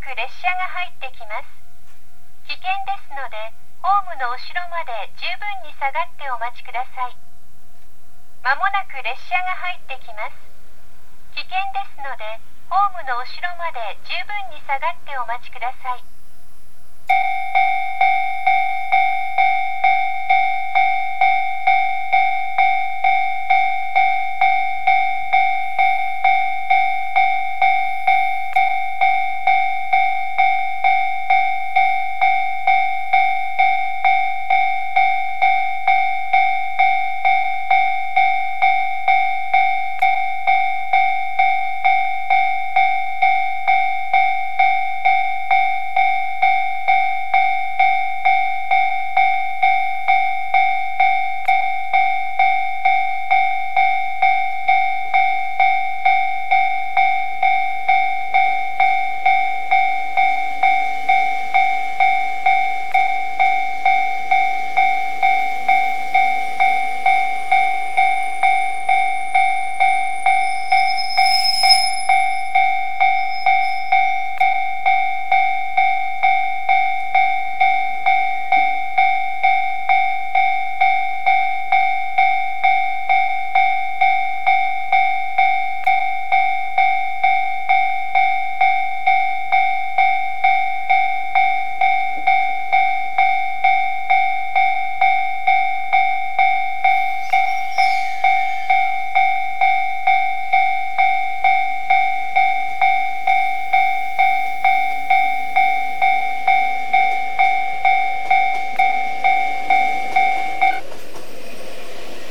く列車が入ってきます。危険ですので、ホームの後ろまで十分に下がってお待ちください。まもなく列車が入ってきます。危険ですので、ホームの後ろまで十分に下がってお待ちください。